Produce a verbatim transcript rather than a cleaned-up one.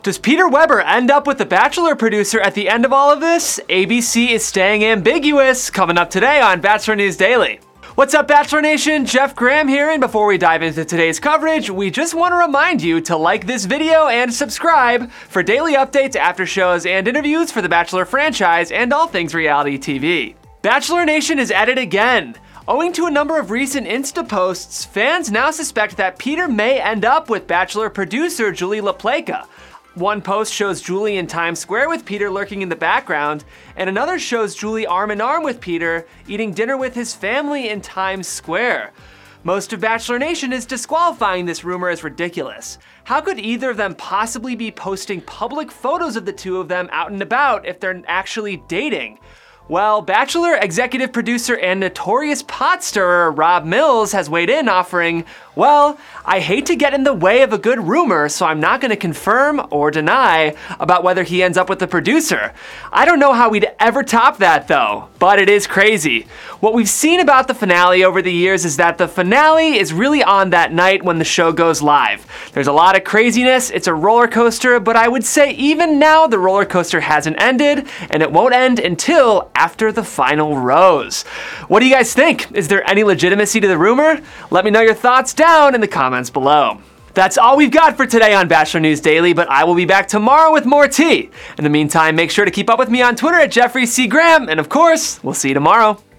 Does Peter Weber end up with the Bachelor producer at the end of all of this? A B C is staying ambiguous, coming up today on Bachelor News Daily. What's up, Bachelor Nation? Jeff Graham here, and before we dive into today's coverage, we just want to remind you to like this video and subscribe for daily updates, after shows, and interviews for the Bachelor franchise and all things reality T V. Bachelor Nation is at it again. Owing to a number of recent Insta posts, fans now suspect that Peter may end up with Bachelor producer Julie LaPlaca. One post shows Julie in Times Square with Peter lurking in the background, and another shows Julie arm in arm with Peter, eating dinner with his family in Times Square. Most of Bachelor Nation is disqualifying this rumor as ridiculous. How could either of them possibly be posting public photos of the two of them out and about if they're actually dating? Well, Bachelor executive producer and notorious pot stirrer Rob Mills has weighed in, offering, "Well, I hate to get in the way of a good rumor, so I'm not gonna confirm or deny about whether he ends up with the producer. I don't know how we'd ever top that though, but it is crazy." What we've seen about the finale over the years is that the finale is really on that night when the show goes live. There's a lot of craziness, it's a roller coaster, but I would say even now the roller coaster hasn't ended, and it won't end until after the final rose. What do you guys think? Is there any legitimacy to the rumor? Let me know your thoughts down in the comments below. That's all we've got for today on Bachelor News Daily, but I will be back tomorrow with more tea. In the meantime, make sure to keep up with me on Twitter at Jeffrey C. Graham, and of course, we'll see you tomorrow.